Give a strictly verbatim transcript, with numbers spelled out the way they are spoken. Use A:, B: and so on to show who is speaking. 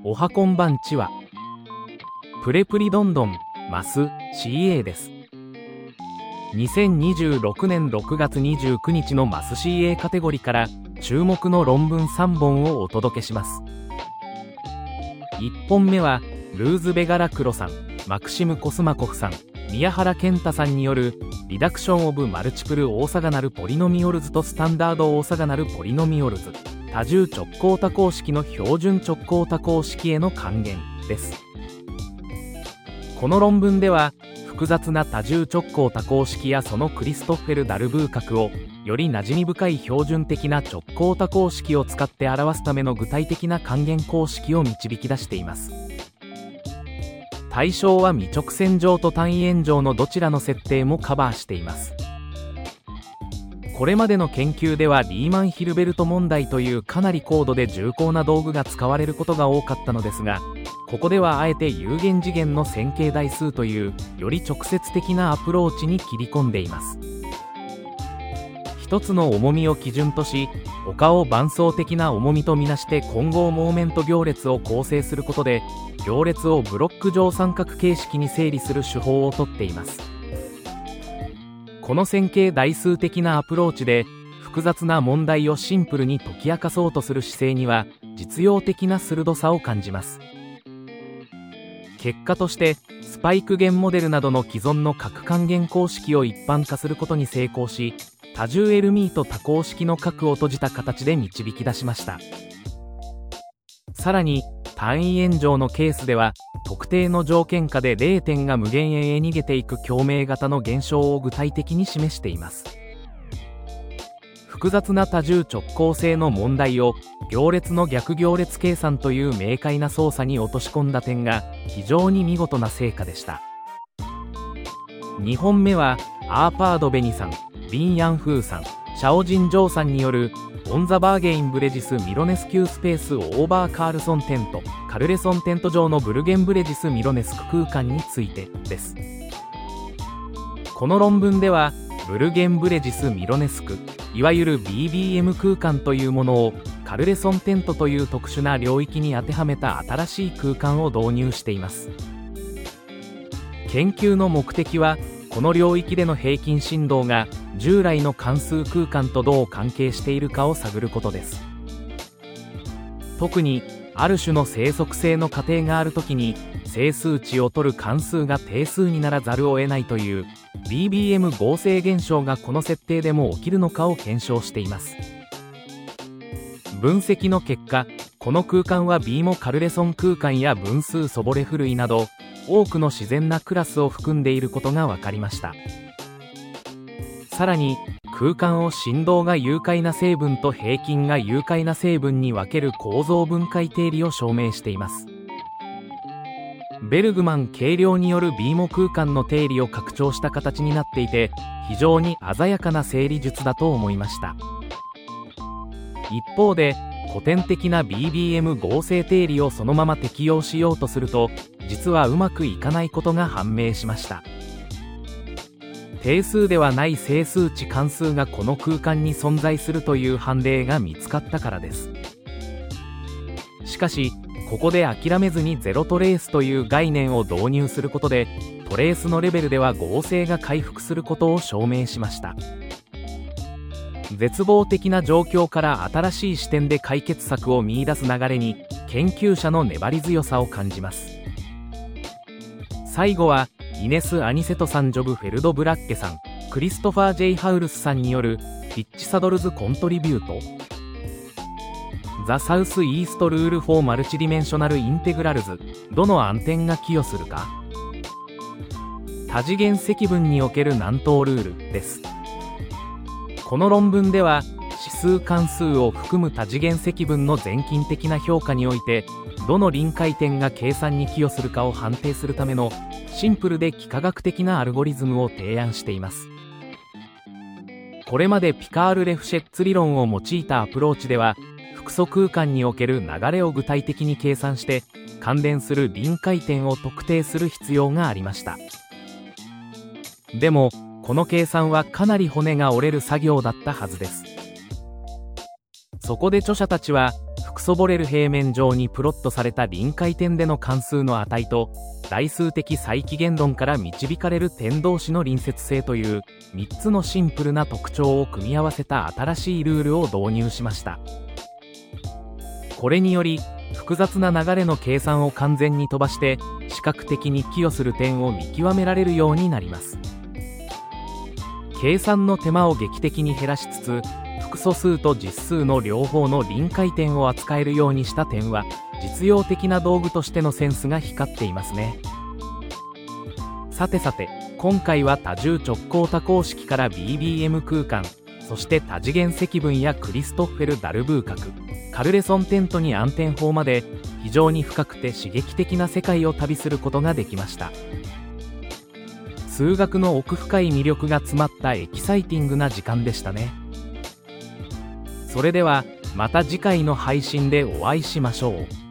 A: おはこんばんちは。プレプリどんどんマス シーエー です。にせんにじゅうろくねんろくがつにじゅうくにちのマス シーエー カテゴリーから注目の論文さんぼんをお届けします。いっぽんめはルーズ・ベガラクロさん、マクシム・コスマコフさん、宮原健太さんによるリダクション・オブ・マルチプル・オーサガナル・ポリノミオルズとスタンダード・オーサガナル・ポリノミオルズ、多重直行多項式の標準直行多項式への還元です。この論文では複雑な多重直行多項式やそのクリストフェル・ダルブー角をより馴染み深い標準的な直行多項式を使って表すための具体的な還元公式を導き出しています。対象は未直線上と単位円上のどちらの設定もカバーしています。これまでの研究ではリーマン・ヒルベルト問題というかなり高度で重厚な道具が使われることが多かったのですが、ここではあえて有限次元の線形代数というより直接的なアプローチに切り込んでいます。一つの重みを基準とし、他を伴走的な重みとみなして混合モーメント行列を構成することで、行列をブロック状三角形式に整理する手法をとっています。この線形代数的なアプローチで複雑な問題をシンプルに解き明かそうとする姿勢には実用的な鋭さを感じます。結果としてスパイク弦モデルなどの既存の角還元公式を一般化することに成功し、多重エルミート多項式の角を閉じた形で導き出しました。さらに単位円上のケースでは特定の条件下でれいてんが無限遠へ逃げていく共鳴型の現象を具体的に示しています。複雑な多重直行性の問題を行列の逆行列計算という明快な操作に落とし込んだ点が非常に見事な成果でした。にほんめはアーパード・ベニさん、ビン・ヤンフーさん、シャオジン・ジョーさんによるオン・ザ・バーゲイン・ブレジス・ミロネスキュースペース・オーバー・カールソン・テント、カルレソン・テント上のブルゲン・ブレジス・ミロネスク空間についてです。この論文ではブルゲン・ブレジス・ミロネスク、いわゆる ビービーエム 空間というものをカルレソン・テントという特殊な領域に当てはめた新しい空間を導入しています。研究の目的はこの領域での平均振動が従来の関数空間とどう関係しているかを探ることです。特にある種の生息性の過程があるときに整数値を取る関数が定数にならざるを得ないという ビービーエム 合成現象がこの設定でも起きるのかを検証しています。分析の結果、この空間は ビー もカルレソン空間や分数ソボレフ類など多くの自然なクラスを含んでいることが分かりました。さらに空間を振動が有解な成分と平均が有解な成分に分ける構造分解定理を証明しています。ベルグマン計量による ビー も空間の定理を拡張した形になっていて、非常に鮮やかな整理術だと思いました。一方で古典的な ビービーエム 合成定理をそのまま適用しようとすると実はうまくいかないことが判明しました。定数ではない整数値関数がこの空間に存在するという判例が見つかったからです。しかしここで諦めずにゼロトレースという概念を導入することでトレースのレベルでは合成が回復することを証明しました。絶望的な状況から新しい視点で解決策を見出す流れに研究者の粘り強さを感じます。最後はイネス・アニセトさん、ジョブ・フェルド・ブラッケさん、クリストファー・ジェイ・ハウルスさんによるピッチ・サドルズ・コントリビュート、ザ・サウス・イースト・ルール・フォー・マルチ・ディメンショナル・インテグラルズ、どの暗点が寄与するか、多次元積分における南東ルールです。この論文では指数関数を含む多次元積分の全近的な評価においてどの臨界点が計算に寄与するかを判定するためのシンプルで幾何学的なアルゴリズムを提案しています。これまでピカール・レフシェッツ理論を用いたアプローチでは複素空間における流れを具体的に計算して関連する臨界点を特定する必要がありました。でもこの計算はかなり骨が折れる作業だったはずです。そこで著者たちは複クソボレル平面上にプロットされた臨界点での関数の値と代数的再起源論から導かれる点同士の隣接性というみっつのシンプルな特徴を組み合わせた新しいルールを導入しました。これにより複雑な流れの計算を完全に飛ばして視覚的に寄与する点を見極められるようになります。計算の手間を劇的に減らしつつ複素数と実数の両方の臨界点を扱えるようにした点は実用的な道具としてのセンスが光っていますね。さてさて、今回は多重直行多項式から ビービーエム 空間、そして多次元積分やクリストッフェル・ダルブー角、カルレソンテントに暗転法まで非常に深くて刺激的な世界を旅することができました。数学の奥深い魅力が詰まったエキサイティングな時間でしたね。それではまた次回の配信でお会いしましょう。